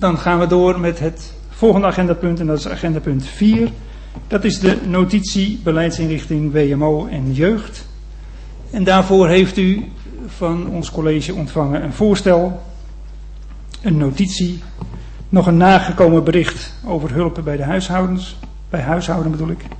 Dan gaan we door met het volgende agendapunt en dat is agendapunt 4. Dat is de notitie beleidsinrichting WMO en jeugd. En daarvoor heeft u van ons college ontvangen een voorstel, een notitie, nog een nagekomen bericht over hulp bij de huishoudens. Bij huishouden bedoel ik.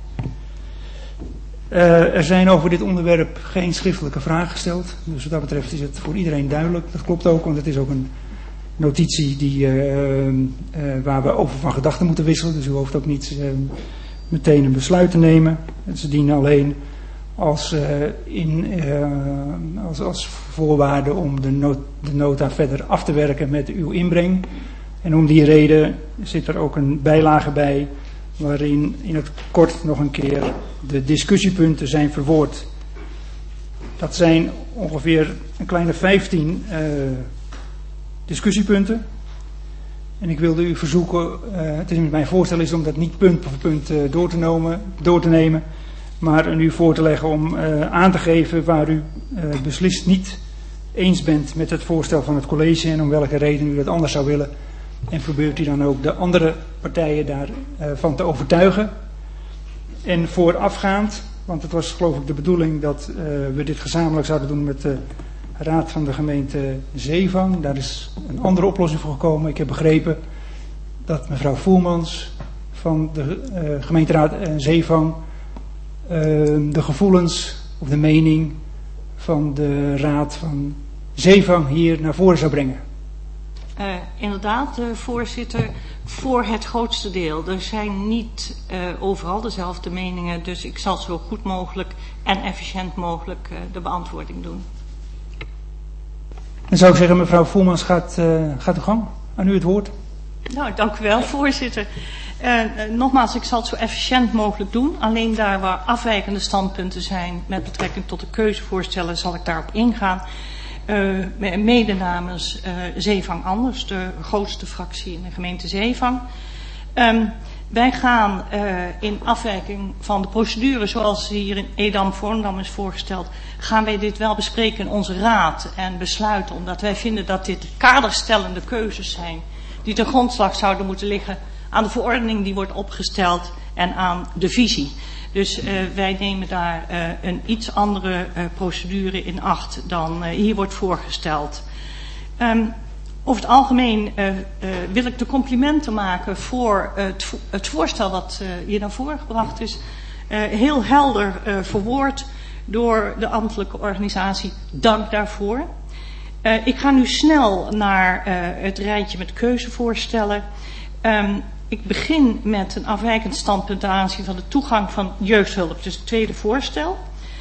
Er zijn over dit onderwerp geen schriftelijke vragen gesteld. Dus wat dat betreft is het voor iedereen duidelijk. Dat klopt ook, want het is ook een notitie waar we over van gedachten moeten wisselen. Dus u hoeft ook niet meteen een besluit te nemen. Ze dienen alleen als voorwaarde om de nota verder af te werken met uw inbreng. En om die reden zit er ook een bijlage bij waarin in het kort nog een keer de discussiepunten zijn verwoord. Dat zijn ongeveer een kleine 15 discussiepunten. En ik wilde u verzoeken, mijn voorstel is om dat niet punt per punt door te nemen, maar aan u voor te leggen om aan te geven waar u beslist niet eens bent met het voorstel van het college en om welke reden u dat anders zou willen. En probeert u dan ook de andere partijen daarvan te overtuigen. En voorafgaand, want het was geloof ik de bedoeling dat we dit gezamenlijk zouden doen met de raad van de gemeente Zeevang. Daar is een andere oplossing voor gekomen. Ik heb begrepen dat mevrouw Voermans van de gemeenteraad Zeevang de gevoelens of de mening van de raad van Zeevang hier naar voren zou brengen. Inderdaad, voorzitter, voor het grootste deel. Er zijn niet overal dezelfde meningen, dus ik zal zo goed mogelijk en efficiënt mogelijk de beantwoording doen. Dan zou ik zeggen, mevrouw Voermans, gaat uw gang. Aan u het woord. Nou, dank u wel, voorzitter. Nogmaals, ik zal het zo efficiënt mogelijk doen. Alleen daar waar afwijkende standpunten zijn met betrekking tot de keuzevoorstellen zal ik daarop ingaan. Mede namens Zeevang Anders, de grootste fractie in de gemeente Zeevang. Wij gaan in afwijking van de procedure zoals hier in Edam-Volendam is voorgesteld, gaan wij dit wel bespreken in onze raad en besluiten, omdat wij vinden dat dit kaderstellende keuzes zijn die ten grondslag zouden moeten liggen aan de verordening die wordt opgesteld en aan de visie. Dus wij nemen daar een iets andere procedure in acht dan hier wordt voorgesteld. Over het algemeen wil ik de complimenten maken voor het voorstel wat hier naar voren gebracht is. Heel helder verwoord door de ambtelijke organisatie. Dank daarvoor. Ik ga nu snel naar het rijtje met keuzevoorstellen. Ik begin met een afwijkend standpunt ten aanzien van de toegang van jeugdhulp, dus het tweede voorstel.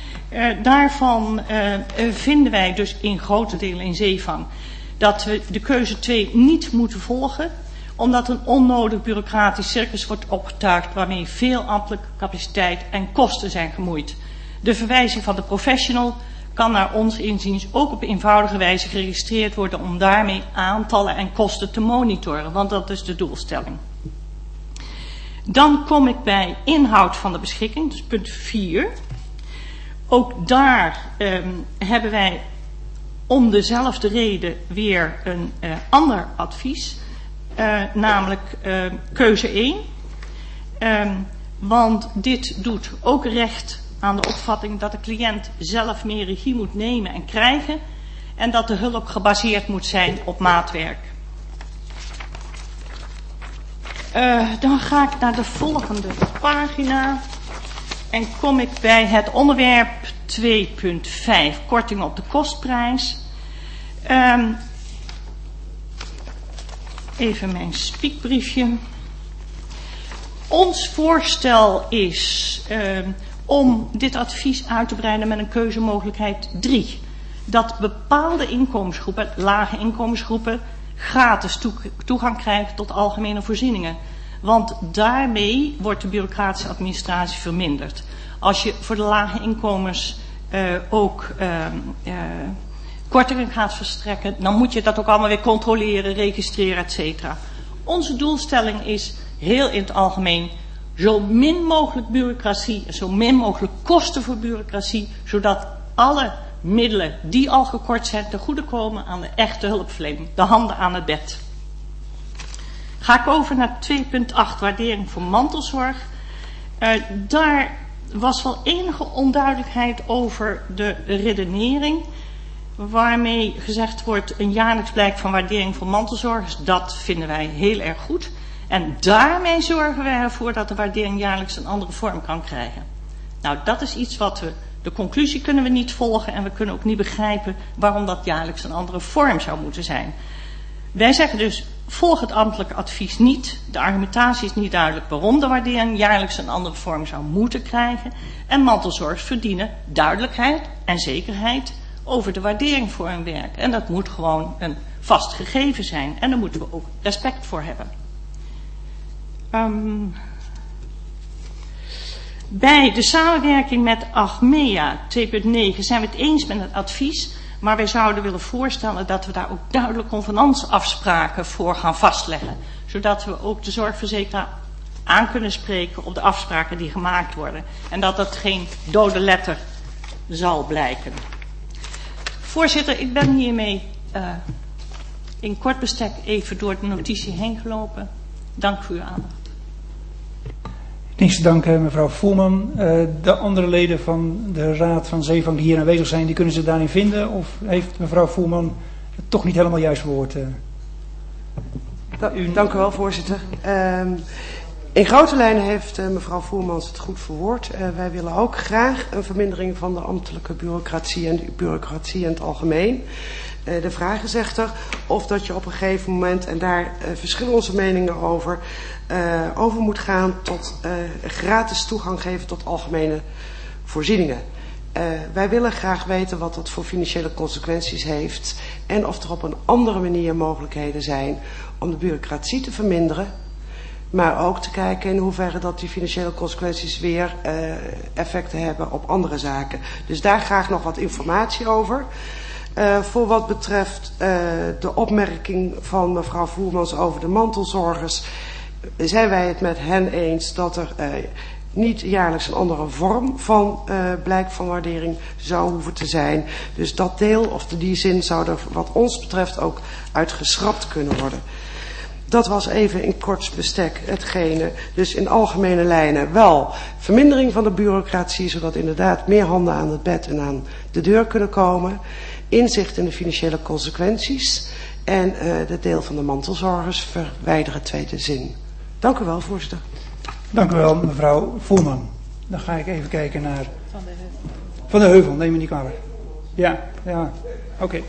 Daarvan vinden wij dus in grote delen in Zeevang dat we de keuze 2 niet moeten volgen, omdat een onnodig bureaucratisch circus wordt opgetuigd waarmee veel ambtelijke capaciteit en kosten zijn gemoeid. De verwijzing van de professional kan naar ons inziens ook op eenvoudige wijze geregistreerd worden om daarmee aantallen en kosten te monitoren, want dat is de doelstelling. Dan kom ik bij inhoud van de beschikking, dus punt 4. Ook daar hebben wij om dezelfde reden weer een ander advies, namelijk keuze 1. Want dit doet ook recht aan de opvatting dat de cliënt zelf meer regie moet nemen en krijgen en dat de hulp gebaseerd moet zijn op maatwerk. Dan ga ik naar de volgende pagina en kom ik bij het onderwerp 2.5, korting op de kostprijs. Even mijn spiekbriefje. Ons voorstel is om dit advies uit te breiden met een keuzemogelijkheid 3. Dat bepaalde inkomensgroepen, lage inkomensgroepen, gratis toegang krijgen tot algemene voorzieningen. Want daarmee wordt de bureaucratische administratie verminderd. Als je voor de lage inkomens ook kortingen gaat verstrekken, dan moet je dat ook allemaal weer controleren, registreren, etc. Onze doelstelling is heel in het algemeen zo min mogelijk bureaucratie, zo min mogelijk kosten voor bureaucratie, zodat alle middelen die al gekort zijn ten goede komen aan de echte hulpverlening, de handen aan het bed. Ga ik over naar 2.8, waardering voor mantelzorg. Daar was wel enige onduidelijkheid over de redenering, waarmee gezegd wordt een jaarlijks blijk van waardering voor mantelzorgers. Dat vinden wij heel erg goed. En daarmee zorgen wij ervoor dat de waardering jaarlijks een andere vorm kan krijgen. Nou, dat is iets wat de conclusie kunnen we niet volgen en we kunnen ook niet begrijpen waarom dat jaarlijks een andere vorm zou moeten zijn. Wij zeggen dus, volg het ambtelijke advies niet. De argumentatie is niet duidelijk waarom de waardering jaarlijks een andere vorm zou moeten krijgen. En mantelzorgers verdienen duidelijkheid en zekerheid over de waardering voor hun werk. En dat moet gewoon een vast gegeven zijn. En daar moeten we ook respect voor hebben. Bij de samenwerking met Achmea 2.9 zijn we het eens met het advies. Maar wij zouden willen voorstellen dat we daar ook duidelijk convenantsafspraken voor gaan vastleggen. Zodat we ook de zorgverzekeraar aan kunnen spreken op de afspraken die gemaakt worden. En dat dat geen dode letter zal blijken. Voorzitter, ik ben hiermee in kort bestek even door de notitie heen gelopen. Dank voor uw aandacht. Niks te danken, mevrouw Voerman. De andere leden van de Raad van Zeevang die hier aanwezig zijn, die kunnen ze daarin vinden? Of heeft mevrouw Voerman het toch niet helemaal juist verwoord? Dank u wel, voorzitter. In grote lijnen heeft mevrouw Voermans het goed verwoord. Wij willen ook graag een vermindering van de ambtelijke bureaucratie en de bureaucratie in het algemeen. De vraag is echter of dat je op een gegeven moment, en daar verschillen onze meningen over moet gaan tot gratis toegang geven tot algemene voorzieningen. Wij willen graag weten wat dat voor financiële consequenties heeft en of er op een andere manier mogelijkheden zijn om de bureaucratie te verminderen, maar ook te kijken in hoeverre dat die financiële consequenties weer effecten hebben op andere zaken. Dus daar graag nog wat informatie over. Voor wat betreft de opmerking van mevrouw Voermans over de mantelzorgers, zijn wij het met hen eens dat er niet jaarlijks een andere vorm van blijk van waardering zou hoeven te zijn. Dus dat deel of die zin zou er wat ons betreft ook uitgeschrapt kunnen worden. Dat was even in kort bestek hetgene. Dus in algemene lijnen wel vermindering van de bureaucratie, zodat inderdaad meer handen aan het bed en aan de deur kunnen komen. Inzicht in de financiële consequenties en de deel van de mantelzorgers verwijderen, tweede zin. Dank u wel, voorzitter. Dank u wel, mevrouw Voerman. Dan ga ik even kijken naar Van de Heuvel, neem me niet kwalijk. Ja, oké.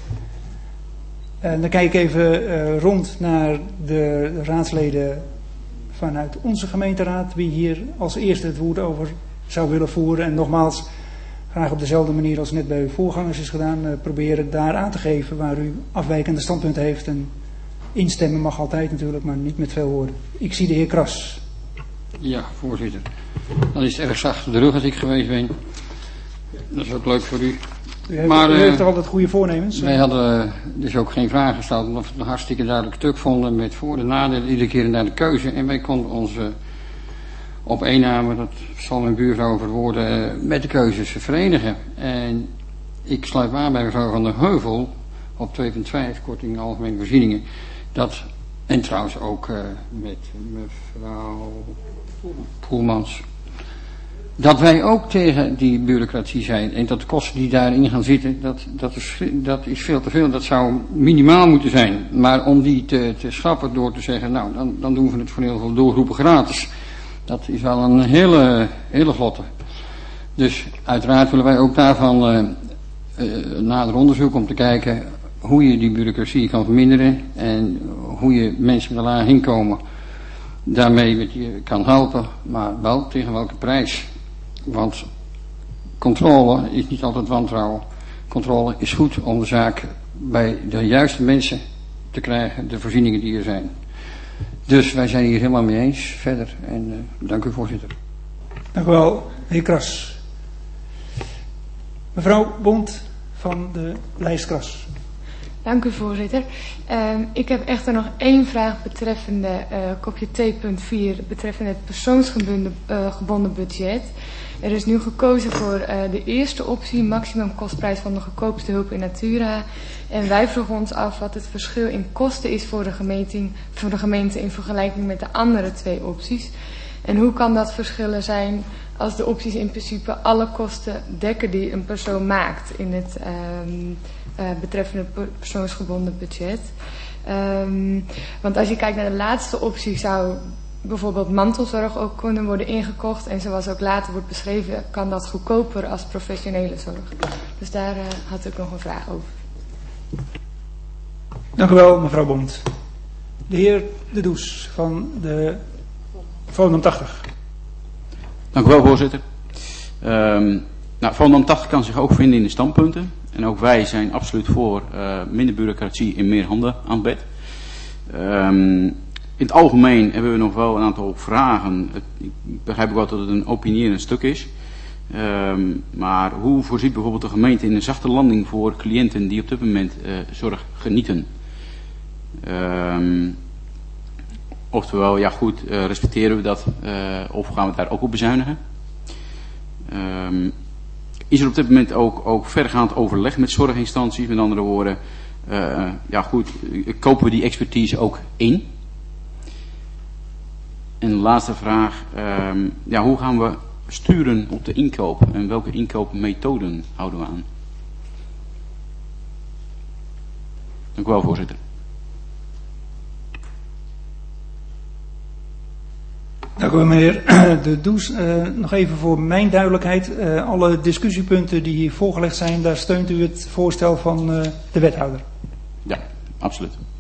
En dan kijk ik even rond naar de raadsleden vanuit onze gemeenteraad, wie hier als eerste het woord over zou willen voeren. En nogmaals, graag op dezelfde manier als net bij uw voorgangers is gedaan, proberen daar aan te geven waar u afwijkende standpunten heeft. En instemmen mag altijd natuurlijk, maar niet met veel woorden. Ik zie de heer Kras. Ja, voorzitter. Dan is het erg zacht de rug als ik geweest ben. Dat is ook leuk voor u. U heeft toch altijd goede voornemens? Wij hadden dus ook geen vragen gesteld, omdat we het een hartstikke duidelijk stuk vonden met voor- en nadelen, iedere keer naar de keuze. En wij konden onze op één naam, dat zal mijn buurvrouw verwoorden, met de keuzes verenigen. En ik sluit me aan bij mevrouw Van der Heuvel op 2.5, korting algemene voorzieningen. Dat, en trouwens ook met mevrouw Poelmans. Dat wij ook tegen die bureaucratie zijn en dat de kosten die daarin gaan zitten, dat is veel te veel. Dat zou minimaal moeten zijn. Maar om die te schrappen door te zeggen, nou dan doen we het voor heel veel doelgroepen gratis. Dat is wel een hele vlotte. Dus uiteraard willen wij ook daarvan nader onderzoek om te kijken hoe je die bureaucratie kan verminderen en hoe je mensen met een laag inkomen daarmee kan helpen, maar wel tegen welke prijs. Want controle is niet altijd wantrouwen. Controle is goed om de zaak bij de juiste mensen te krijgen, de voorzieningen die er zijn. Dus wij zijn hier helemaal mee eens verder. En dank u, voorzitter. Dank u wel, heer Kras. Mevrouw Bond van de lijst Kras. Dank u, voorzitter. Ik heb echter nog één vraag betreffende kopje 2.4, betreffende het persoonsgebonden budget. Er is nu gekozen voor de eerste optie, maximum kostprijs van de goedkoopste hulp in natura. En wij vroegen ons af wat het verschil in kosten is voor de gemeente in vergelijking met de andere 2 opties. En hoe kan dat verschillen zijn als de opties in principe alle kosten dekken die een persoon maakt in het betreffende persoonsgebonden budget. Want als je kijkt naar de laatste optie zou bijvoorbeeld mantelzorg ook kunnen worden ingekocht. En zoals ook later wordt beschreven kan dat goedkoper als professionele zorg. Dus daar had ik nog een vraag over. Dank u wel, mevrouw Bond. De heer De Does van de Volendam 80. Dank u wel, voorzitter. Volendam 80 kan zich ook vinden in de standpunten. En ook wij zijn absoluut voor minder bureaucratie en meer handen aan het bed. In het algemeen hebben we nog wel een aantal vragen. Ik begrijp ook wel dat het een opinierend stuk is. Maar hoe voorziet bijvoorbeeld de gemeente in een zachte landing voor cliënten die op dit moment zorg genieten? Oftewel, ja goed, respecteren we dat of gaan we daar ook op bezuinigen? Is er op dit moment ook vergaand overleg met zorginstanties? Met andere woorden, ja goed, kopen we die expertise ook in? En de laatste vraag, hoe gaan we sturen op de inkoop en welke inkoopmethoden houden we aan? Dank u wel, voorzitter. Dank u wel, meneer De Does. Nog even voor mijn duidelijkheid. Alle discussiepunten die hier voorgelegd zijn, daar steunt u het voorstel van de wethouder? Ja, absoluut.